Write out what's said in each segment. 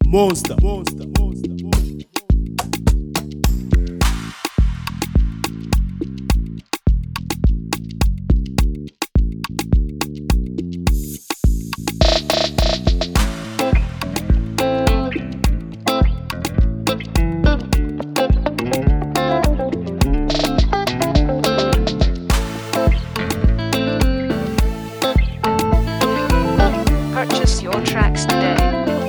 Monster. Purchase your tracks today.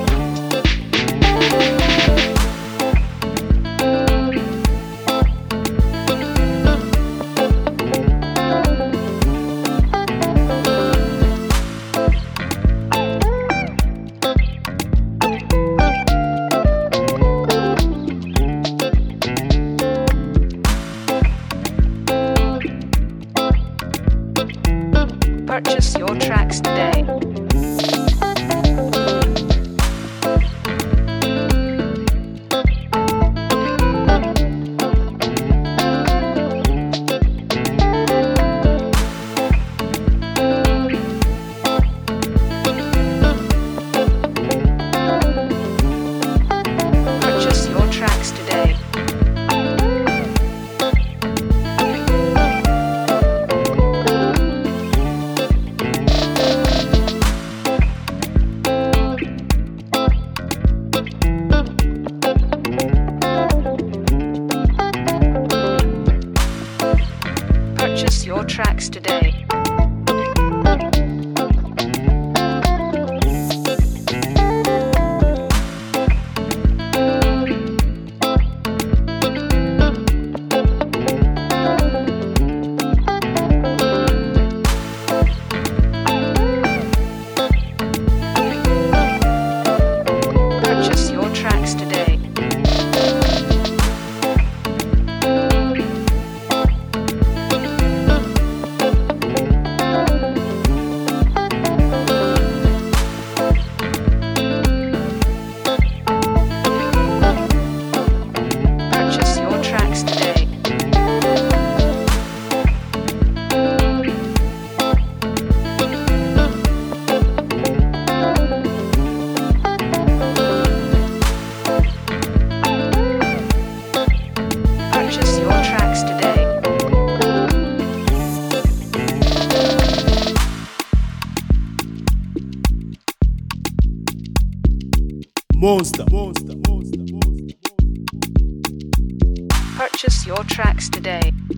Purchase your tracks today. Purchase your tracks today. Purchase your tracks today. Purchase your tracks today. Purchase your tracks today. Purchase your tracks today. Monster. Purchase your tracks today.